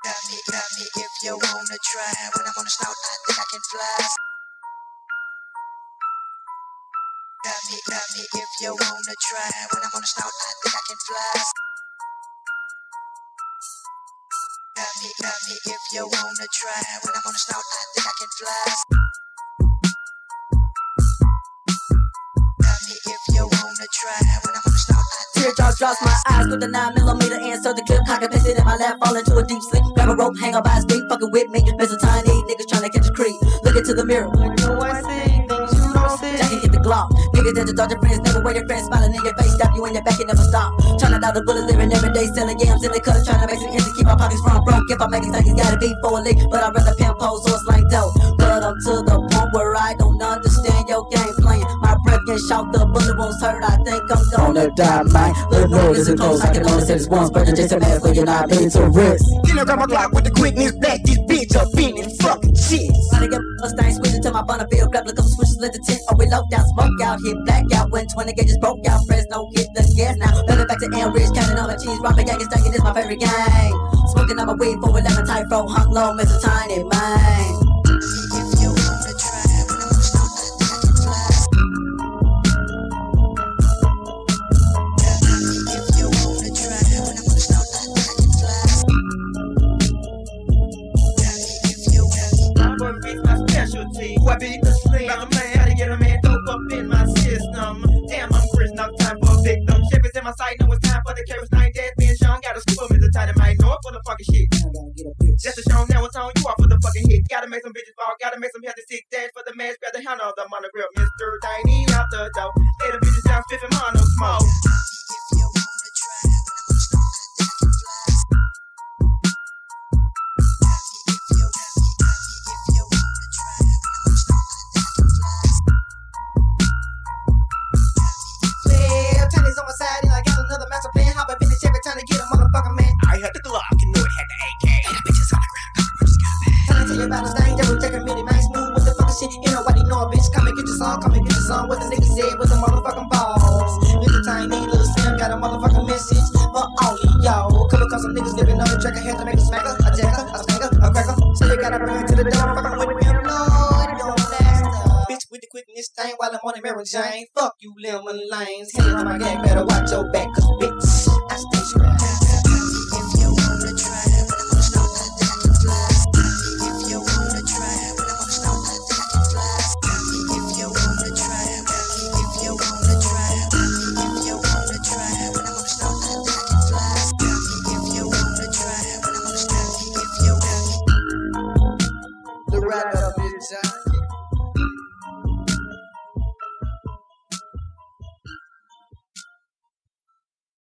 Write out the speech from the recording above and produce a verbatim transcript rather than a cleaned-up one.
Got me, got me if you wanna try. When I'm on the snout, I think I can fly. Got me, got me if you wanna try. When I'm on the snout, I think I can fly. Got me, got me if you wanna try. When I'm on the snout, I think I can fly. Got me if you wanna try. When I'm on the snout, I think Teardrops drops my eyes with the nine millimeter answer the clip. Cock and paste it in my lap, fall into a deep sleep. Grab a rope, hang up by his feet, fucking with me. Miss a tiny niggas trying to catch a creep. Look into the mirror. You know I see things you don't see. Jackie hit the Glock. Niggas that just thought your friends never wear your friends. Smiling in your face, stab you in your back and never stop. Trying to dodge the bullets, living every day, selling yams in the cut. Trying to make some ends to keep my pockets from broke. If I make it, it's gotta be for a lick. But I'd rather pimp hoes so it's like dope. But I'm to the point where I don't understand your game plan. My breath get shot, the bullet won't hurt. I think I'm gonna die, man. Little noise isn't close. I can only say this once, but you're just a man, so you're not being to risk. Then I grab my Glock with the quickness, back this bitch up in it, fucking shit. Trying to get a stain, switch it to my bundle, feel grab, look up, switches, let the tent. Oh, we low down, smoke out, hit black out. When twenty gauges broke out, Fresno hit the gas now. Better back to Elm Ridge, counting on my cheese, robbing gang, stacking, this my favorite gang. Smoking on my weed, four eleven type fro, hung low, miss a tiny man. if you wanna try. When I'm on the snout, I think I can fly. Got me if you wanna try. When I'm on the snout, I think I can fly. Got me if you wanna. My boy beats my specialty. Who I beat the sling. About the man, how to get a man dope up in my system. Damn, I'm Chris, no time for a victim. Shivers in my sight, know it's time for the carrots. Nine dead, being shown. Gotta scoop them in the tight might know it for the fucking shit. Just to show now it's on you are for the fucking hit. Gotta make some bitches fall, gotta make some healthy sick dash for the man, spare the hand of the monogram. Mister Tiny out the door. Lay the bitches down, spiffing mono smoke. If you wanna try. When I'm on the snout, I think I can fly. If you got me, got me if you wanna try. When I'm on the snout, I think I can fly. Well, Chinese on my side, and I got another master plan. Hop up in the Chevy, trying to get a motherfucking man. I had the Glock, you know it had the A K. And the bitches on the ground, cockroaches got back. Trying to tell you about a stain, double checking mini man, smooth with the fucking shit. You know what you know, bitch. Come and get your song, come and get your song. What the nigga said with the motherfucking balls. Little tiny little Sam got a motherfucking message for all of y'all. Come across some niggas living on the track, I had to make a smacker, a jacker, a spanker, a cracker. So you gotta bring it to the door, fucking with me, Lord, don't last up. Bitch with the quickness thing while I'm on the Mary Jane. Fuck you, lemon lanes. Hang on my gang, better watch your back, cause bitch, I stay scratched. If you wanna try. When I'm on the snout, I think I can fly. If you wanna try. When I'm on the snout, I think I can fly. If you wanna try. If you wanna try. If you wanna try. When I'm on the snout, I think I can fly. If you wanna try. When I'm on the snout, if you got me. The ride up, bitch.